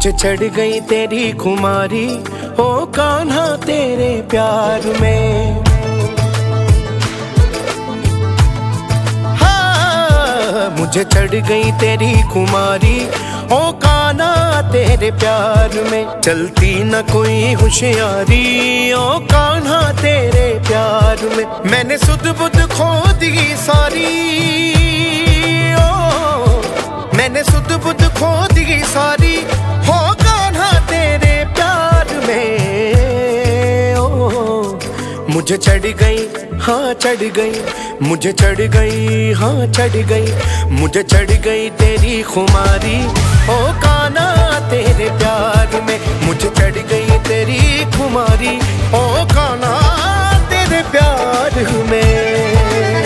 मुझे चढ़ गई तेरी खुमारी, ओ कान्हा तेरे प्यार में। हाँ, मुझे चढ़ गई तेरी खुमारी, ओ कान्हा तेरे प्यार में। चलती न कोई होशियारी, ओ कान्हा तेरे प्यार में। मैंने सुध बुध खो दी सारी, ओ मैंने सुध बुध खो दी सारी, हो कान्हा तेरे प्यार में। ओ मुझे चढ़ गई, हाँ चढ़ गई, मुझे चढ़ गई, हाँ चढ़ गई, मुझे चढ़ गई तेरी खुमारी, ओ कान्हा तेरे प्यार में। मुझे चढ़ गई तेरी खुमारी, ओ कान्हा तेरे प्यार में।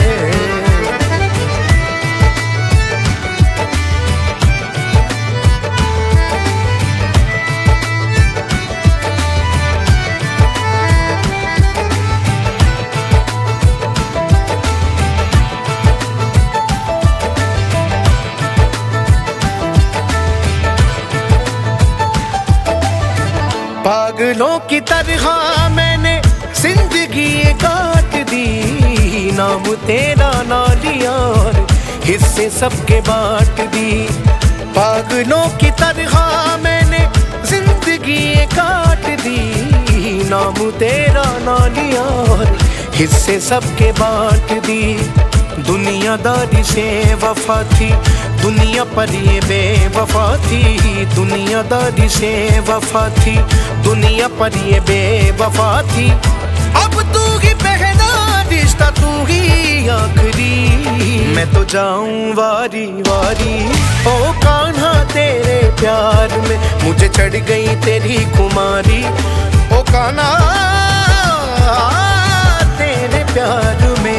पागलों की तरह मैंने जिंदगी काट दी, नाम तेरा ना लिया और हिस्से सबके बांट दी। पागलों की तरह मैंने जिंदगी काट दी, नाम तेरा ना लिया और हिस्से सबके बांट दी। दुनियादारी से वफा थी, दुनिया पर ये बेवफा थी। दुनियादारी से वफा थी, दुनिया पर ये बेवफा थी। अब तू ही पहला रिश्ता, तू ही आखिरी। मैं तो जाऊं वारी वारी, ओ कान्हा तेरे प्यार में। मुझे चढ़ गई तेरी खुमारी, ओ कान्हा तेरे प्यार में।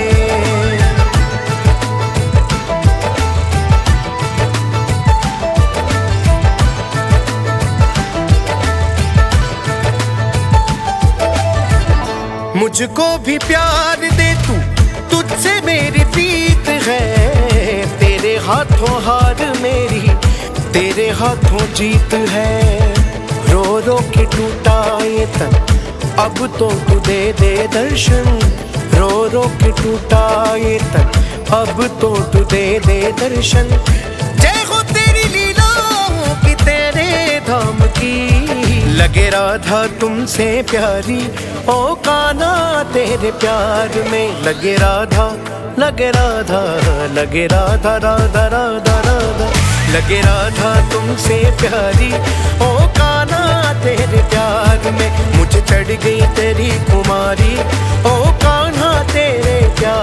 मुझको भी प्यार दे तू, तुझसे मेरी प्रीत है। तेरे हाथों हार मेरी, तेरे हाथों जीत है। रो रो के टूटा ये तन, अब तो तू दे दे दर्शन। रो रो के टूटा ये तन, अब तो तू दे दे दर्शन। जय हो तेरी लीलाओं की, तेरे धाम की। लगे राधा तुमसे प्यारी, ओ कान्हा तेरे प्यार में। लगे राधा, लगे राधा, लगे राधा राधा राधा राधा। लगे राधा तुमसे प्यारी, ओ कान्हा तेरे प्यार में। मुझे चढ़ गई तेरी खुमारी, ओ कान्हा तेरे प्यार